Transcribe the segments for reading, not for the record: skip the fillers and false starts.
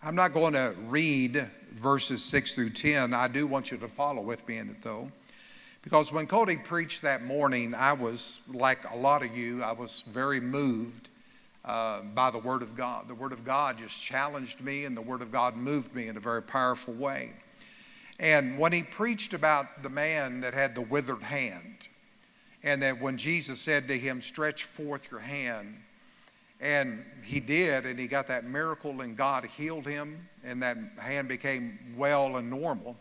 I'm not going to read verses 6 through 10. I do want you to follow with me in it, though. Because when Cody preached that morning, I was, like a lot of you, I was very moved by the Word of God. The Word of God just challenged me, and the Word of God moved me in a very powerful way. And when he preached about the man that had the withered hand, and that when Jesus said to him, stretch forth your hand, and he did, and he got that miracle, and God healed him, and that hand became well and normal.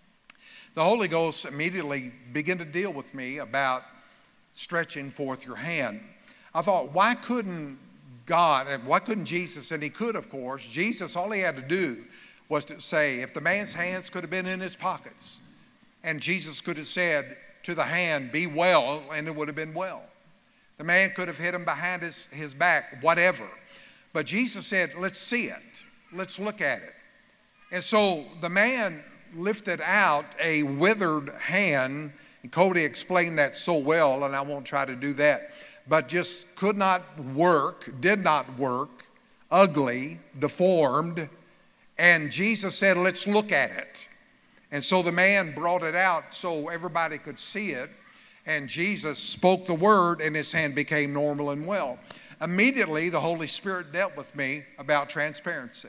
The Holy Ghost immediately began to deal with me about stretching forth your hand. I thought, why couldn't God, and why couldn't Jesus? And he could, of course. Jesus, all he had to do was to say, if the man's hands could have been in his pockets, and Jesus could have said to the hand, be well, and it would have been well. The man could have hit him behind his back, whatever. But Jesus said, let's see it. Let's look at it. And so the man lifted out a withered hand. And Cody explained that so well, and I won't try to do that. But just could not work, did not work, ugly, deformed. And Jesus said, let's look at it. And so the man brought it out so everybody could see it. And Jesus spoke the word, and his hand became normal and well. Immediately, the Holy Spirit dealt with me about transparency.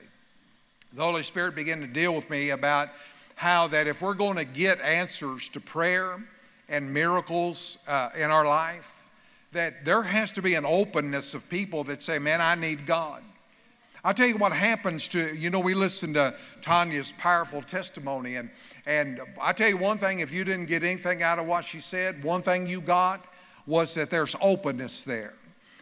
The Holy Spirit began to deal with me about how that if we're going to get answers to prayer and miracles in our life, that there has to be an openness of people that say, man, I need God. I'll tell you what happens to, we listened to Tanya's powerful testimony, and I'll tell you one thing, if you didn't get anything out of what she said, one thing you got was that there's openness there.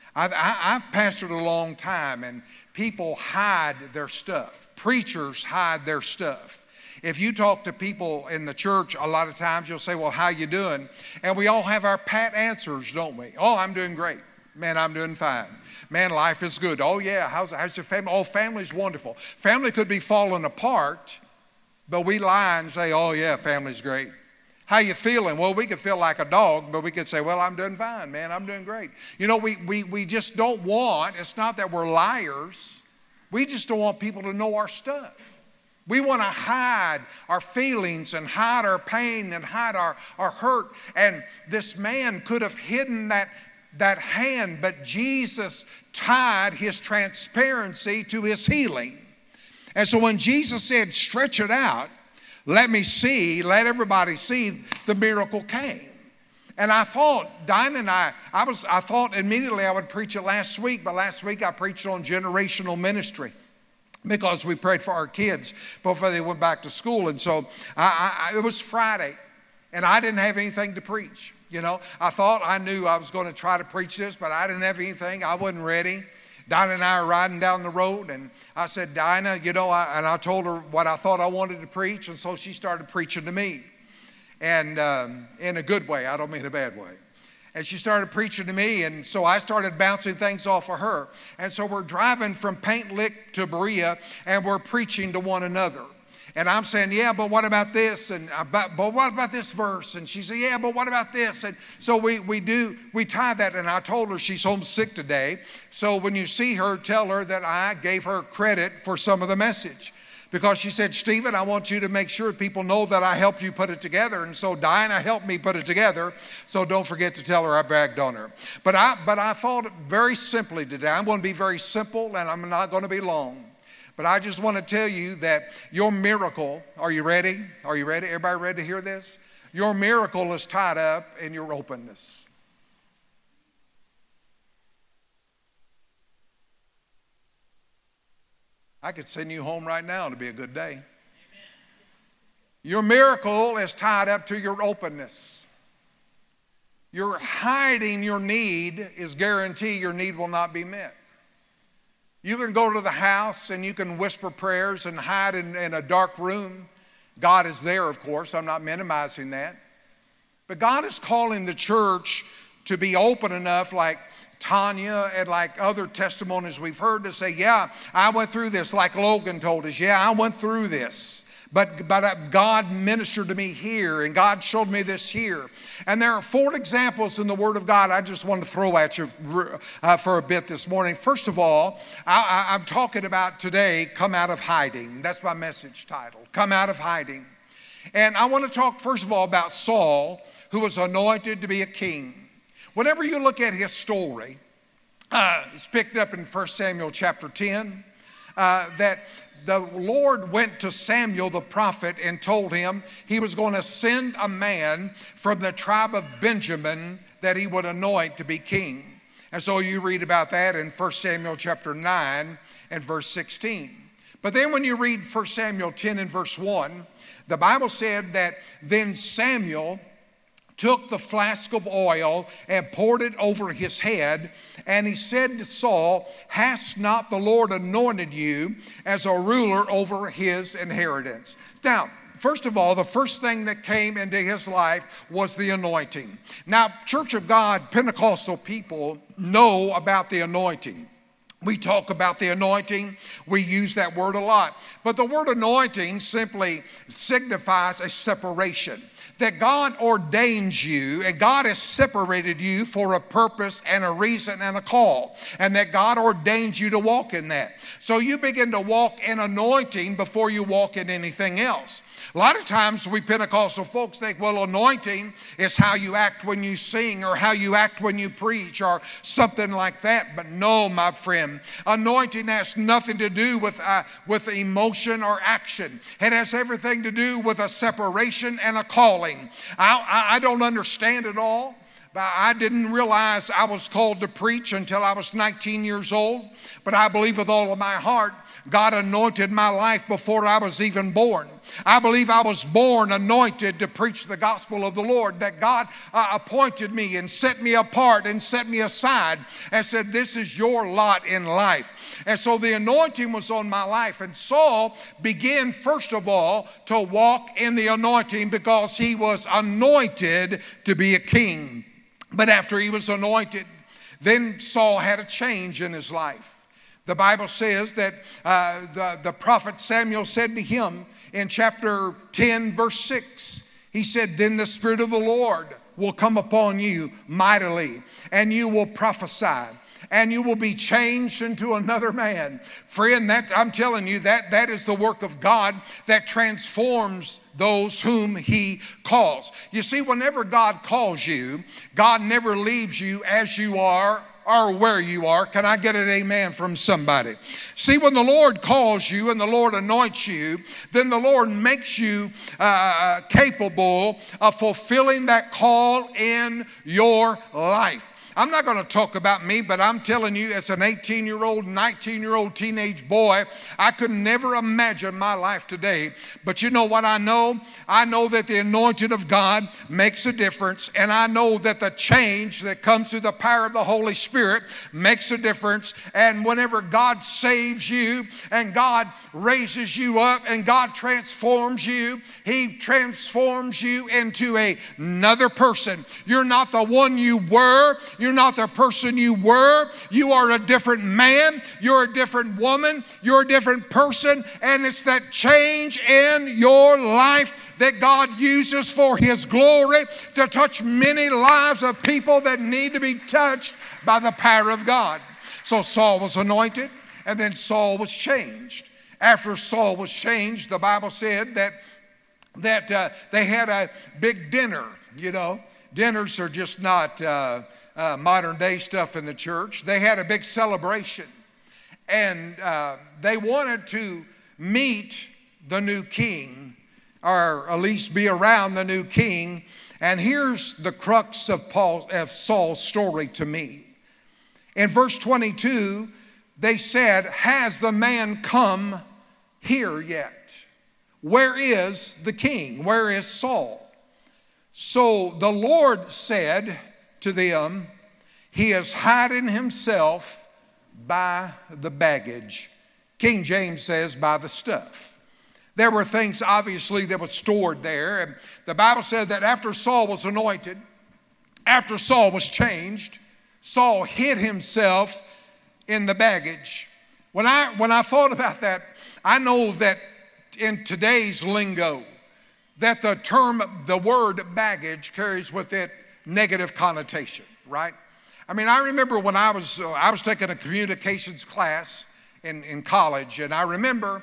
I've pastored a long time, and people hide their stuff. Preachers hide their stuff. If you talk to people in the church, a lot of times you'll say, well, how you doing? And we all have our pat answers, don't we? Oh, I'm doing great. Man, I'm doing fine. Man, life is good. Oh, yeah, how's your family? Oh, family's wonderful. Family could be falling apart, but we lie and say, oh, yeah, family's great. How you feeling? Well, we could feel like a dog, but we could say, well, I'm doing fine, man. I'm doing great. We just don't want, it's not that we're liars. We just don't want people to know our stuff. We want to hide our feelings and hide our pain and hide our hurt. And this man could have hidden that hand, but Jesus tied his transparency to his healing. And so when Jesus said, stretch it out, let me see, let everybody see, the miracle came. And I thought, Dinah and I thought immediately I would preach it last week, but last week I preached on generational ministry because we prayed for our kids before they went back to school. And so it was Friday, and I didn't have anything to preach. I thought I knew I was going to try to preach this, but I didn't have anything. I wasn't ready. Dinah and I are riding down the road, and I said, Dinah, and I told her what I thought I wanted to preach, and so she started preaching to me. And in a good way, I don't mean a bad way. And she started preaching to me, and so I started bouncing things off of her. And so we're driving from Paint Lick to Berea, and we're preaching to one another. And I'm saying, yeah, but what about this? And but what about this verse? And she said, yeah, but what about this? And so we tie that. And I told her she's homesick today. So when you see her, tell her that I gave her credit for some of the message. Because she said, Stephen, I want you to make sure people know that I helped you put it together. And so Dinah helped me put it together. So don't forget to tell her I bragged on her. But I thought very simply today. I'm going to be very simple, and I'm not going to be long. But I just want to tell you that your miracle, are you ready? Are you ready? Everybody ready to hear this? Your miracle is tied up in your openness. I could send you home right now. It'd be a good day. Amen. Your miracle is tied up to your openness. Your hiding your need is guarantee your need will not be met. You can go to the house and you can whisper prayers and hide in a dark room. God is there, of course. I'm not minimizing that. But God is calling the church to be open enough, like Tanya and like other testimonies we've heard, to say, yeah, I went through this, like Logan told us. Yeah, I went through this. But God ministered to me here, and God showed me this here. And there are 4 examples in the Word of God I just want to throw at you for a bit this morning. First of all, I'm talking about today, come out of hiding. That's my message title, come out of hiding. And I want to talk first of all about Saul, who was anointed to be a king. Whenever you look at his story, it's picked up in 1 Samuel chapter 10, that the Lord went to Samuel the prophet and told him he was going to send a man from the tribe of Benjamin that he would anoint to be king. And so you read about that in 1 Samuel chapter 9 and verse 16. But then when you read 1 Samuel 10 and verse 1, the Bible said that then Samuel took the flask of oil and poured it over his head. And he said to Saul, "Has not the Lord anointed you as a ruler over his inheritance?" Now, first of all, the first thing that came into his life was the anointing. Now, Church of God, Pentecostal people know about the anointing. We talk about the anointing. We use that word a lot. But the word anointing simply signifies a separation. That God ordains you and God has separated you for a purpose and a reason and a call. And that God ordains you to walk in that. So you begin to walk in anointing before you walk in anything else. A lot of times we Pentecostal folks think, well, anointing is how you act when you sing or how you act when you preach or something like that. But no, my friend, anointing has nothing to do with emotion or action. It has everything to do with a separation and a calling. I don't understand it all. I didn't realize I was called to preach until I was 19 years old. But I believe with all of my heart, God anointed my life before I was even born. I believe I was born anointed to preach the gospel of the Lord, that God appointed me and set me apart and set me aside and said, this is your lot in life. And so the anointing was on my life. And Saul began, first of all, to walk in the anointing because he was anointed to be a king. But after he was anointed, then Saul had a change in his life. The Bible says that the prophet Samuel said to him in chapter 10, verse 6, he said, "Then the Spirit of the Lord will come upon you mightily, and you will prophesy, and you will be changed into another man." Friend, I'm telling you, that is the work of God that transforms those whom He calls. You see, whenever God calls you, God never leaves you as you are or where you are. Can I get an amen from somebody? See, when the Lord calls you and the Lord anoints you, then the Lord makes you capable of fulfilling that call in your life. I'm not going to talk about me, but I'm telling you, as an 18-year-old, 19-year-old teenage boy, I could never imagine my life today. But you know what I know? I know that the anointing of God makes a difference, and I know that the change that comes through the power of the Holy Spirit makes a difference. And whenever God saves you and God raises you up and God transforms you, He transforms you into another person. You're not the one you were. You're not the person you were. You are a different man. You're a different woman. You're a different person. And it's that change in your life that God uses for His glory to touch many lives of people that need to be touched by the power of God. So Saul was anointed, and then Saul was changed. After Saul was changed, the Bible said that they had a big dinner. You know, dinners are just not modern day stuff in the church. They had a big celebration, and they wanted to meet the new king, or at least be around the new king. And here's the crux of Saul's story to me. In verse 22, they said, "Has the man come here yet? Where is the king? Where is Saul?" So the Lord said to them, "He is hiding himself by the baggage." King James says by the stuff. There were things obviously that were stored there. And the Bible said that after Saul was anointed, after Saul was changed, Saul hid himself in the baggage. When I thought about that, I know that in today's lingo that the word baggage carries with it negative connotation, right? I mean, I remember when I was taking a communications class in college, and I remember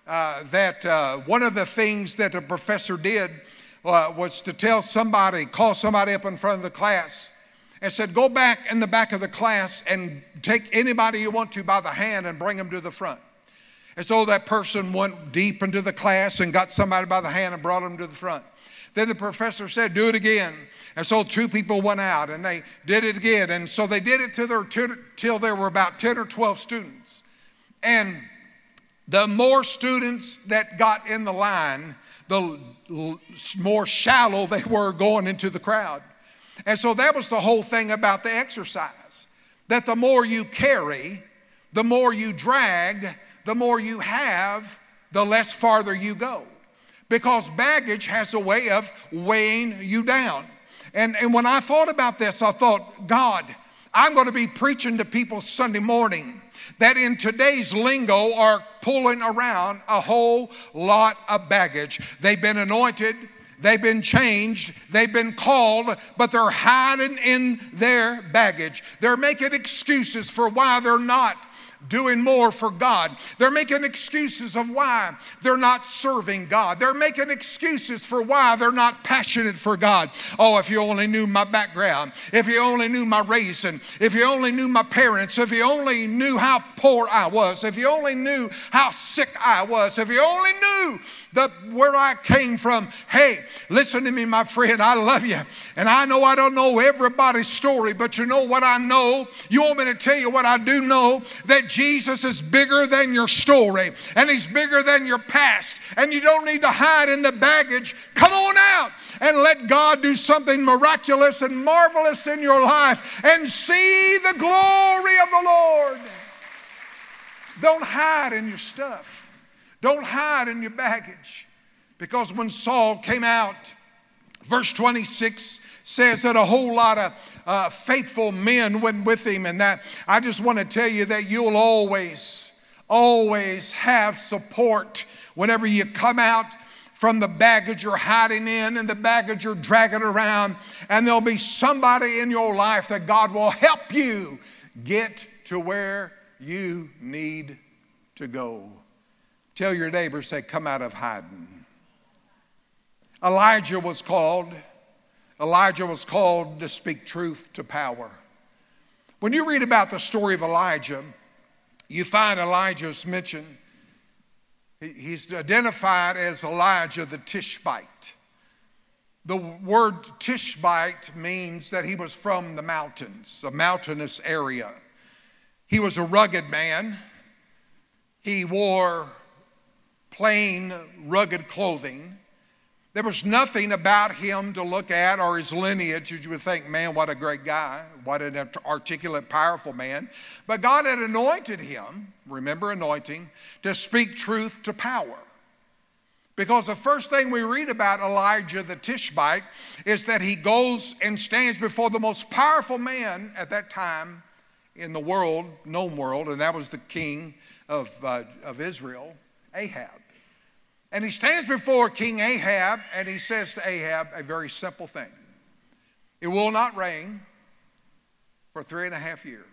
that one of the things that the professor did was to call somebody up in front of the class and said, go back in the back of the class and take anybody you want to by the hand and bring them to the front. And so that person went deep into the class and got somebody by the hand and brought them to the front. Then the professor said, do it again. And so 2 people went out and they did it again. And so they did it till there were about 10 or 12 students. And the more students that got in the line, the more shallow they were going into the crowd. And so that was the whole thing about the exercise. That the more you carry, the more you drag, the more you have, the less farther you go. Because baggage has a way of weighing you down. And when I thought about this, I thought, God, I'm going to be preaching to people Sunday morning that in today's lingo are pulling around a whole lot of baggage. They've been anointed, they've been changed, they've been called, but they're hiding in their baggage. They're making excuses for why they're not doing more for God. They're making excuses of why they're not serving God. They're making excuses for why they're not passionate for God. Oh, if you only knew my background, if you only knew my raising, if you only knew my parents, if you only knew how poor I was, if you only knew how sick I was, if you only knew where I came from. Hey, listen to me, my friend. I love you. And I know I don't know everybody's story, but you know what I know? You want me to tell you what I do know? That Jesus is bigger than your story, and He's bigger than your past, and you don't need to hide in the baggage. Come on out and let God do something miraculous and marvelous in your life and see the glory of the Lord. Don't hide in your stuff. Don't hide in your baggage. Because when Saul came out, verse 26 says that a whole lot of faithful men went with him. And that I just want to tell you that you'll always have support whenever you come out from the baggage you're hiding in and the baggage you're dragging around. And there'll be somebody in your life that God will help you get to where you need to go. Tell your neighbor, say, come out of hiding. Elijah was called to speak truth to power. When you read about the story of Elijah, you find Elijah's mentioned. He's identified as Elijah the Tishbite. The word Tishbite means that he was from the mountains, a mountainous area. He was a rugged man. He wore plain, rugged clothing. There was nothing about him to look at or his lineage that you would think, man, what a great guy, what an articulate, powerful man. But God had anointed him, remember anointing, to speak truth to power. Because the first thing we read about Elijah the Tishbite is that he goes and stands before the most powerful man at that time in the world, known world, and that was the king of Israel, Ahab. And he stands before King Ahab, and he says to Ahab a very simple thing. It will not rain for 3.5 years.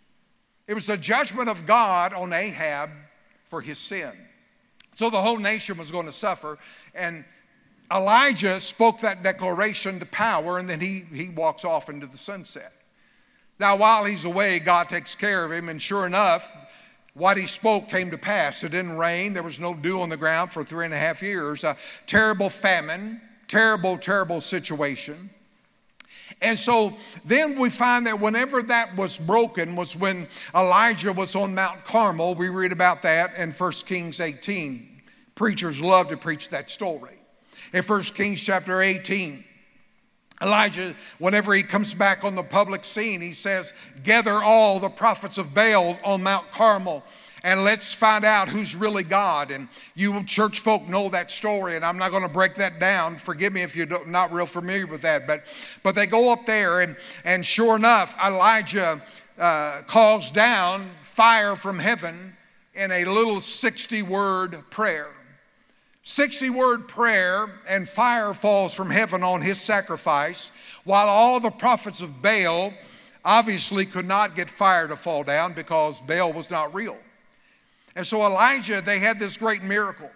It was the judgment of God on Ahab for his sin. So the whole nation was going to suffer. And Elijah spoke that declaration to power, and then he walks off into the sunset. Now, while he's away, God takes care of him, and sure enough, what he spoke came to pass. It didn't rain. There was no dew on the ground for 3.5 years. A terrible famine, terrible situation. And so then we find that whenever that was broken was when Elijah was on Mount Carmel. We read about that in 1 Kings 18. Preachers love to preach that story. In 1 Kings chapter 18, Elijah, whenever he comes back on the public scene, he says, gather all the prophets of Baal on Mount Carmel and let's find out who's really God. And you church folk know that story, and I'm not going to break that down. Forgive me if you're not real familiar with that. But they go up there, and sure enough, Elijah calls down fire from heaven in a little 60-word prayer. 60-word prayer, and fire falls from heaven on his sacrifice, while all the prophets of Baal obviously could not get fire to fall down because Baal was not real. And so Elijah, they had this great miracle.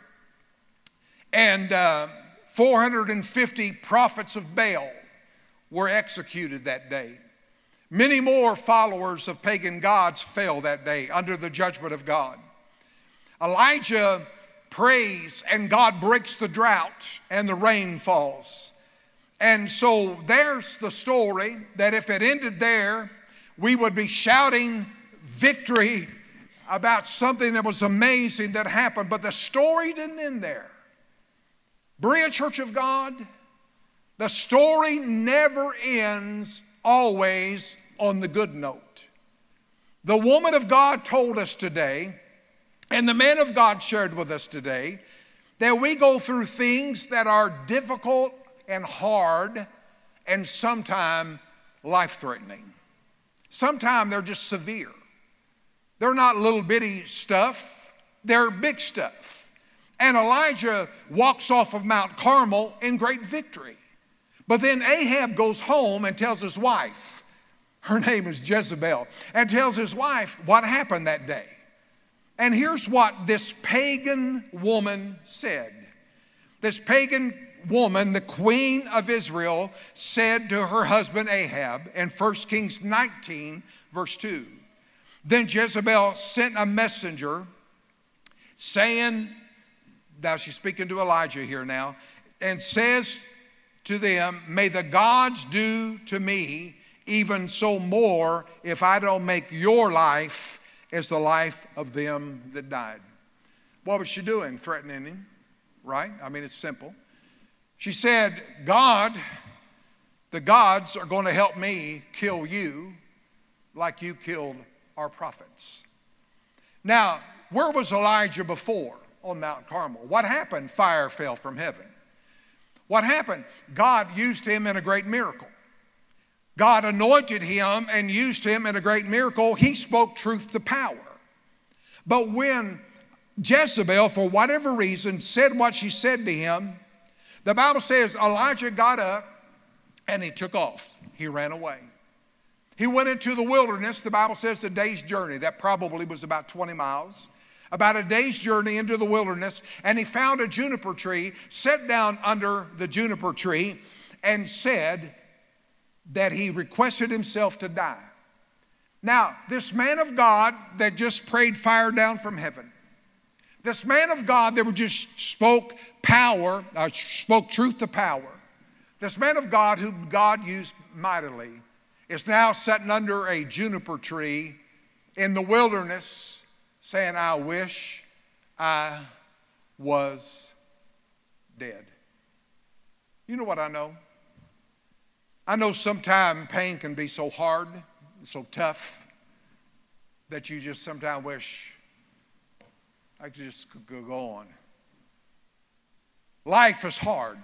And 450 prophets of Baal were executed that day. Many more followers of pagan gods fell that day under the judgment of God. Elijah prays and God breaks the drought and the rain falls. And so there's the story that if it ended there, we would be shouting victory about something that was amazing that happened. But the story didn't end there. Berea Church of God, the story never ends always on the good note. The woman of God told us today, and the man of God shared with us today, that we go through things that are difficult and hard and sometimes life-threatening. Sometimes they're just severe. They're not little bitty stuff, they're big stuff. And Elijah walks off of Mount Carmel in great victory. But then Ahab goes home and tells his wife, her name is Jezebel, and tells his wife what happened that day. And here's what this pagan woman said. This pagan woman, the queen of Israel, said to her husband Ahab in 1 Kings 19, verse 2. Then Jezebel sent a messenger saying, now she's speaking to Elijah here now, and says to them, may the gods do to me even so more if I don't make your life as the life of them that died. What was she doing? Threatening him, right? I mean, it's simple. She said, God, the gods are going to help me kill you like you killed our prophets. Now, where was Elijah before on Mount Carmel? What happened? Fire fell from heaven. What happened? God used him in a great miracle. God anointed him and used him in a great miracle. He spoke truth to power. But when Jezebel, for whatever reason, said what she said to him, the Bible says Elijah got up and he took off. He ran away. He went into the wilderness. The Bible says a day's journey. That probably was about 20 miles. About a day's journey into the wilderness, and he found a juniper tree, sat down under the juniper tree, and said that he requested himself to die. Now, this man of God that just prayed fire down from heaven, this man of God that just spoke power, spoke truth to power, this man of God who God used mightily is now sitting under a juniper tree in the wilderness saying, I wish I was dead. You know what I know? I know sometimes pain can be so hard, so tough, that you just sometimes wish I just could go on. Life is hard.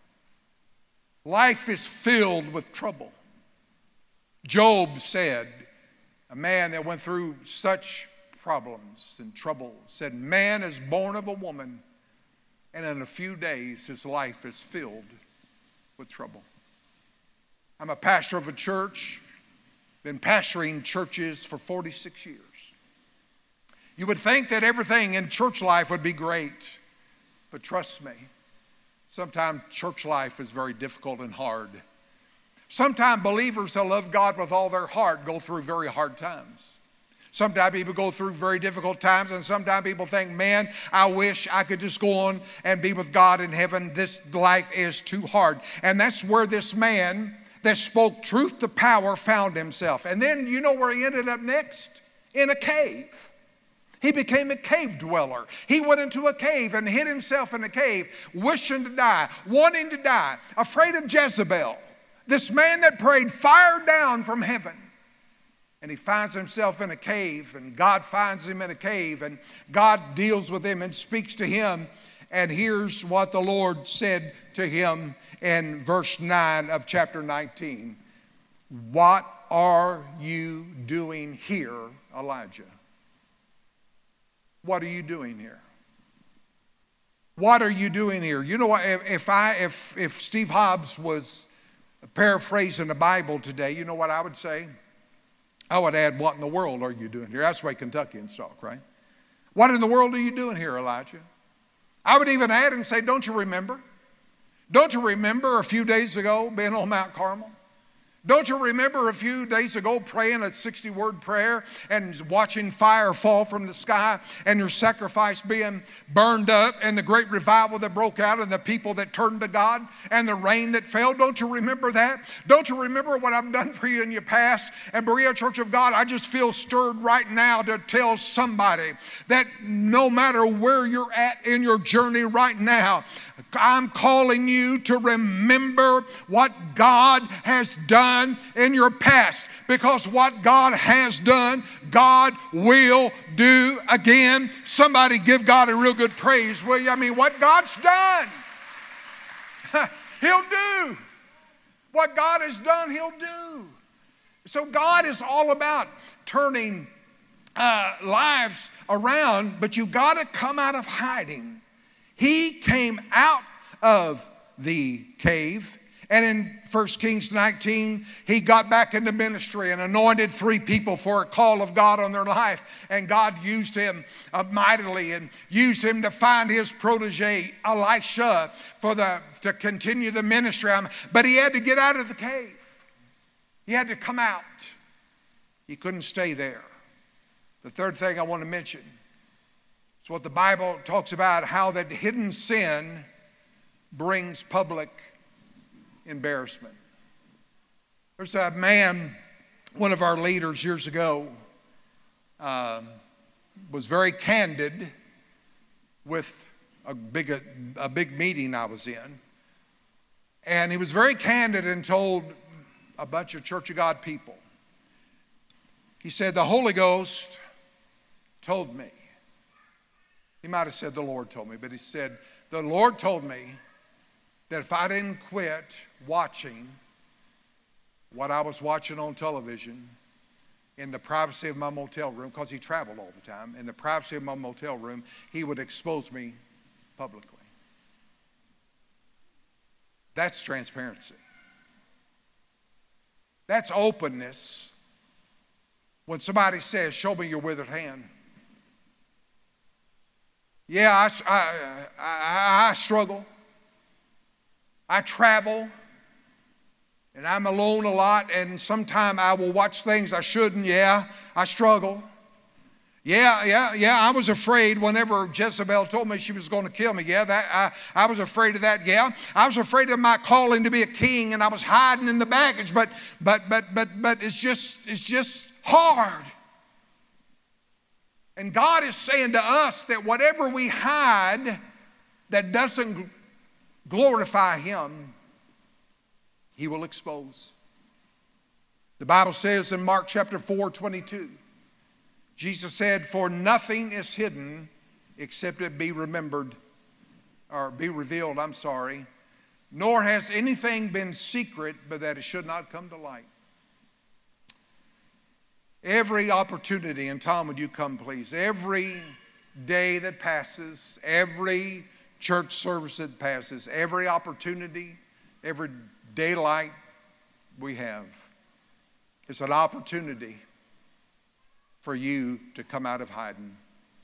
Life is filled with trouble. Job said, a man that went through such problems and trouble, said, man is born of a woman, and in a few days his life is filled with trouble. I'm a pastor of a church, been pastoring churches for 46 years. You would think that everything in church life would be great, but trust me, sometimes church life is very difficult and hard. Sometimes believers that love God with all their heart go through very hard times. Sometimes people go through very difficult times, and sometimes people think, man, I wish I could just go on and be with God in heaven. This life is too hard. And that's where this man that spoke truth to power found himself. And then you know where he ended up next? In a cave. He became a cave dweller. He went into a cave and hid himself in a cave, wishing to die, wanting to die, afraid of Jezebel. This man that prayed fire down from heaven. And he finds himself in a cave, and God finds him in a cave, and God deals with him and speaks to him. And here's what the Lord said to him in verse 9 of chapter 19. What are you doing here, Elijah? What are you doing here? What are you doing here? You know what? If Steve Hobbs was paraphrasing the Bible today, you know what I would say? I would add, what in the world are you doing here? That's the way Kentuckians talk, right? What in the world are you doing here, Elijah? I would even add and say, don't you remember? Don't you remember a few days ago being on Mount Carmel? Don't you remember a few days ago praying a 60-word prayer and watching fire fall from the sky and your sacrifice being burned up and the great revival that broke out and the people that turned to God and the rain that fell? Don't you remember that? Don't you remember what I've done for you in your past? And Berea Church of God, I just feel stirred right now to tell somebody that no matter where you're at in your journey right now, I'm calling you to remember what God has done in your past, because what God has done, God will do again. Somebody give God a real good praise, will you? I mean, what God's done, He'll do. What God has done, He'll do. So God is all about turning lives around, but you've got to come out of hiding. He came out of the cave, and in 1 Kings 19, he got back into ministry and anointed 3 people for a call of God on their life. And God used him mightily and used him to find his protege, Elisha, to continue the ministry. But he had to get out of the cave. He had to come out. He couldn't stay there. The third thing I want to mention, it's what the Bible talks about, how that hidden sin brings public embarrassment. There's a man, one of our leaders years ago, was very candid with a big meeting I was in. And he was very candid and told a bunch of Church of God people. He said, the Holy Ghost told me. He might have said the Lord told me, but he said, the Lord told me that if I didn't quit watching what I was watching on television in the privacy of my motel room, because he traveled all the time, in the privacy of my motel room, he would expose me publicly. That's transparency. That's openness. When somebody says, show me your withered hand. Yeah, I struggle. I travel. And I'm alone a lot. And sometimes I will watch things I shouldn't. Yeah, I struggle. Yeah, I was afraid whenever Jezebel told me she was going to kill me. Yeah, I was afraid of that. Yeah, I was afraid of my calling to be a king, and I was hiding in the baggage. But it's just hard. And God is saying to us that whatever we hide that doesn't glorify Him, He will expose. The Bible says in Mark chapter 4:22, Jesus said, for nothing is hidden except it be remembered, or be revealed, nor has anything been secret but that it should not come to light. Every opportunity, and Tom, would you come please? Every day that passes, every church service that passes, every opportunity, every daylight we have, it's an opportunity for you to come out of hiding.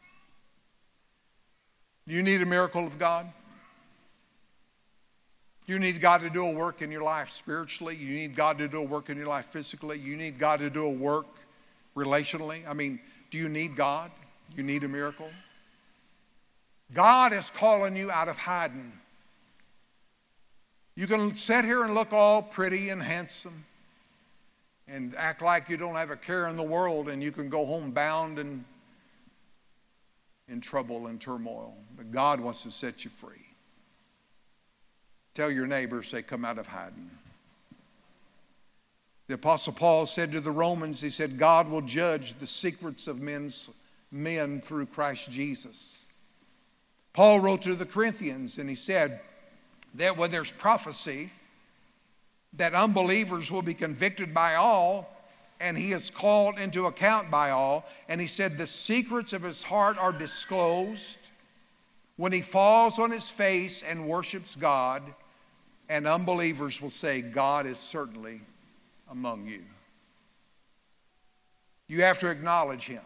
You need a miracle of God. You need God to do a work in your life spiritually. You need God to do a work in your life physically. You need God to do a work relationally. I mean, do you need God? You need a miracle? God is calling you out of hiding. You can sit here and look all pretty and handsome and act like you don't have a care in the world, and you can go home bound and in trouble and turmoil. But God wants to set you free. Tell your neighbor, say, come out of hiding. The Apostle Paul said to the Romans, he said, God will judge the secrets of men through Christ Jesus. Paul wrote to the Corinthians, and he said that when there's prophecy, that unbelievers will be convicted by all, and he is called into account by all. And he said the secrets of his heart are disclosed when he falls on his face and worships God, and unbelievers will say, God is certainly among you. You have to acknowledge him.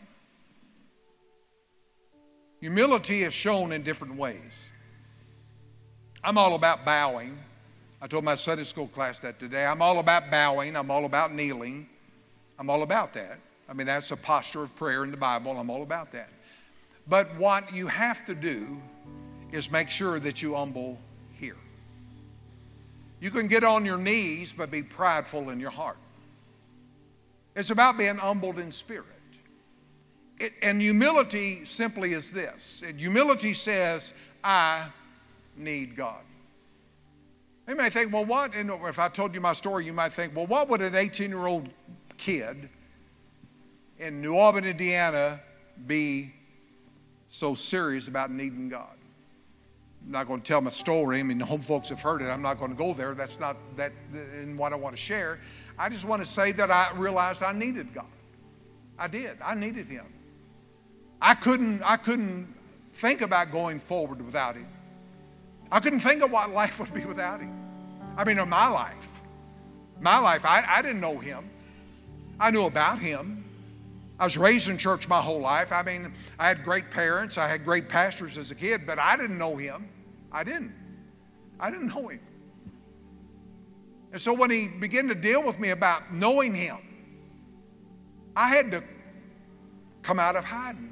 Humility is shown in different ways. I'm all about bowing. I told my Sunday school class that today. I'm all about bowing. I'm all about kneeling. I'm all about that. I mean, that's a posture of prayer in the Bible. I'm all about that. But what you have to do is make sure that you humble here. You can get on your knees, but be prideful in your heart. It's about being humbled in spirit. And humility simply is this. Humility says, I need God. You may think, well, what? And if I told you my story, you might think, well, what would an 18-year-old kid in New Albany, Indiana, be so serious about needing God? I'm not going to tell my story. I mean, the home folks have heard it. I'm not going to go there. That's not that in what I want to share. I just want to say that I realized I needed God. I did. I needed him. I couldn't think about going forward without him. I couldn't think of what life would be without him. I mean, in my life, I didn't know him. I knew about him. I was raised in church my whole life. I mean, I had great parents. I had great pastors as a kid, but I didn't know him. I didn't know him. And so when he began to deal with me about knowing him, I had to come out of hiding.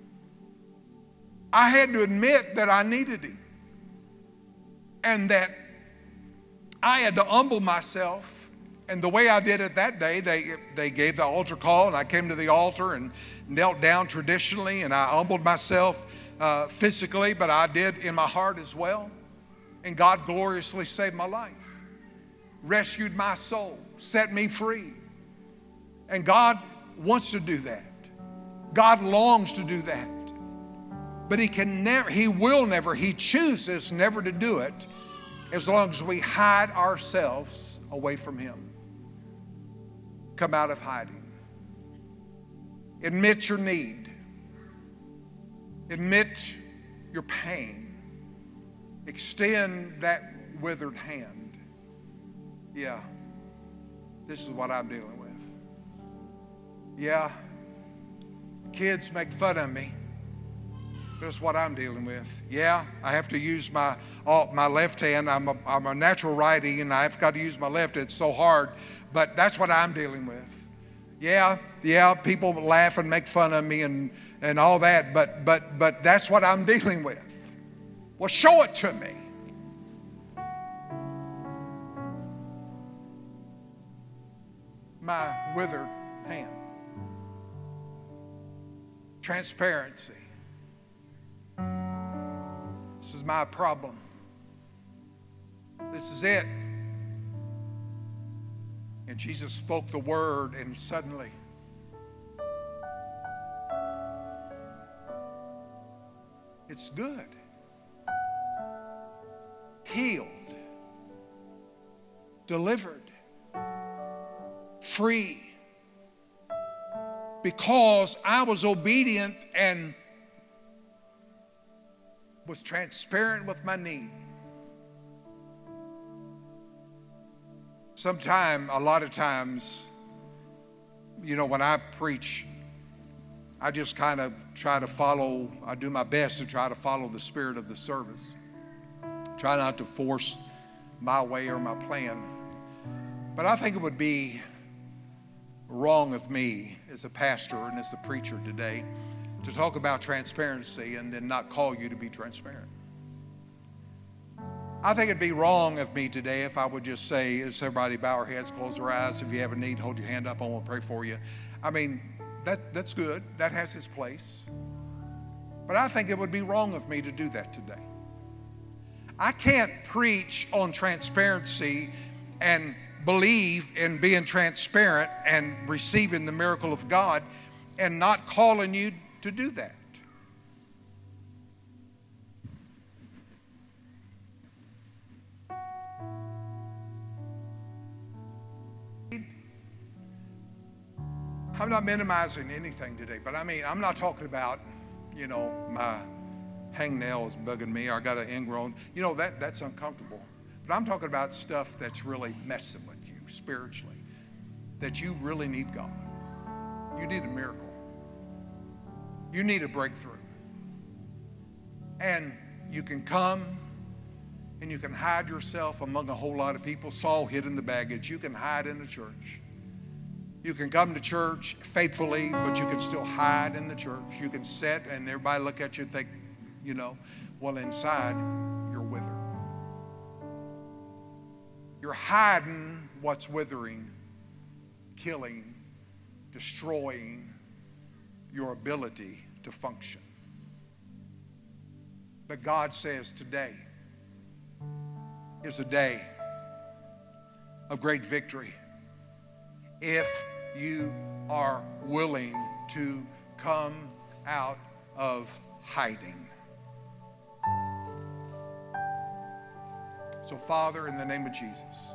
I had to admit that I needed him. And that I had to humble myself. And the way I did it that day, they gave the altar call, and I came to the altar and knelt down traditionally, and I humbled myself physically, but I did in my heart as well. And God gloriously saved my life, rescued my soul, set me free. And God wants to do that. God longs to do that. But he chooses never to do it as long as we hide ourselves away from him. Come out of hiding. Admit your need. Admit your pain. Extend that withered hand. Yeah, this is what I'm dealing with. Yeah, kids make fun of me. That's what I'm dealing with. Yeah, I have to use my left hand. I'm a natural righty, and I've got to use my left. It's so hard, but that's what I'm dealing with. Yeah, people laugh and make fun of me and all that, but that's what I'm dealing with. Well, show it to me. My withered hand. Transparency. This is my problem. This is it. And Jesus spoke the word, and suddenly it's good. Healed. Delivered. Free. Because I was obedient and was transparent with my need. A lot of times, when I preach, I just kind of I do my best to try to follow the spirit of the service. Try not to force my way or my plan. But I think it would be wrong of me as a pastor and as a preacher today to talk about transparency and then not call you to be transparent. I think it'd be wrong of me today if I would just say, let's everybody bow our heads, close our eyes. If you have a need, hold your hand up. I want to pray for you. I mean, that's good. That has its place. But I think it would be wrong of me to do that today. I can't preach on transparency and believe in being transparent and receiving the miracle of God and not calling you to do that. I'm not minimizing anything today, but I mean, I'm not talking about, hangnail is bugging me, or I got an ingrown. You know, that's uncomfortable. But I'm talking about stuff that's really messing with you spiritually, that you really need God. You need a miracle. You need a breakthrough. And you can come and you can hide yourself among a whole lot of people. Saul hid in the baggage. You can hide in the church. You can come to church faithfully, but you can still hide in the church. You can sit and everybody look at you and think, you know, well, inside you're withered. You're hiding what's withering, killing, destroying your ability to function. But God says today is a day of great victory if you are willing to come out of hiding. So, Father, in the name of Jesus,